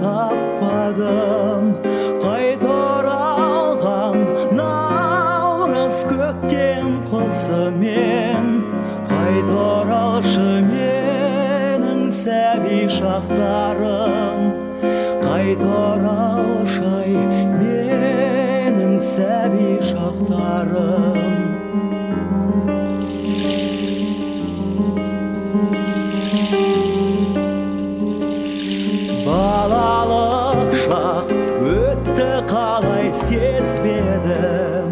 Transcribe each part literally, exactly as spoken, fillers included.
таппадым, қайта оралған наурыз көктен құсымен. Қайта оралшы менің сәби шақтарым, қайта оралшы ай менің сәби шақтарым. Балалық шақ өтті қалай сезбедім,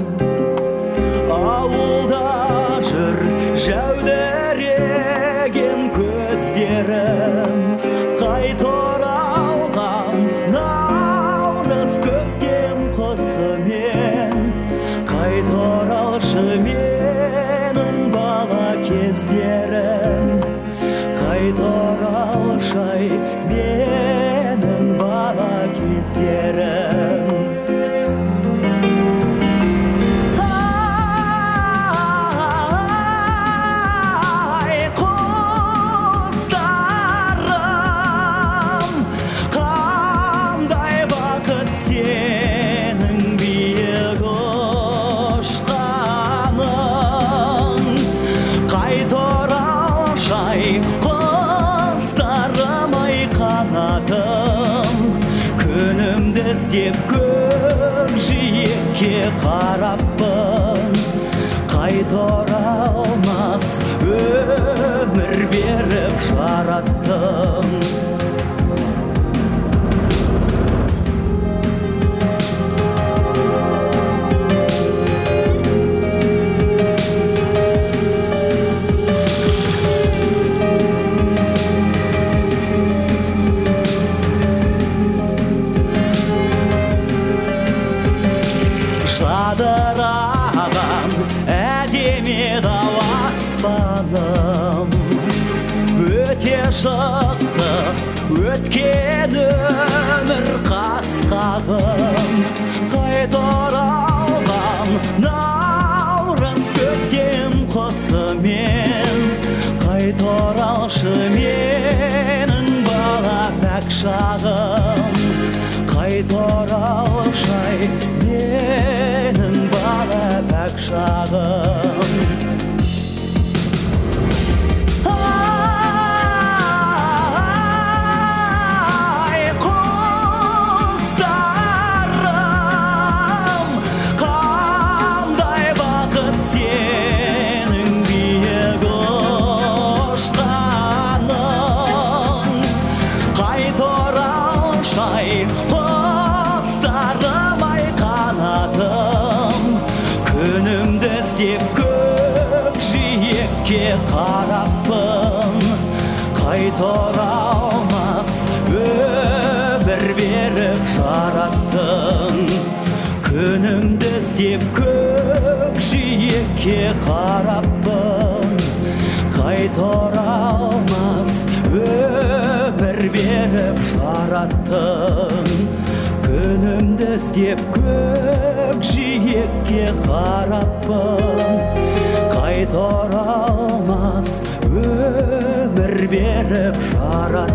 ауылда жүр жәудіреген көздерім. Қайта оралған наурыз көктем құсымен, қайта оралшы менің бала кездерім, қайта оралшы ай менің бала кездерім. Іздеп көкжиекке қараппын, қайта оралмас өмір беріп жараттым. Жадыраған әдемі дау аспаным, өте шықты өткен өмір қас-қағым. Қайта оралған наурыз көктем құсымен, қайта оралшы менің бала пәк шағым, қайта оралшы ай менің бала пәк шағым. Ай, құстарым, қандай бақыт сенің биік ұшқаның. Қайта оралшы ай құстарым ай қанатым, күнімді іздеп көкжиекке қараппын, қайта оралмас өмір беріп жараттың. Күнімді іздеп көкжиекке қараппын, қайта оралмас өмір беріп жараттың. Күнімді іздеп көкжиекке қараппын, қайта оралмас өмір беріп жараттың.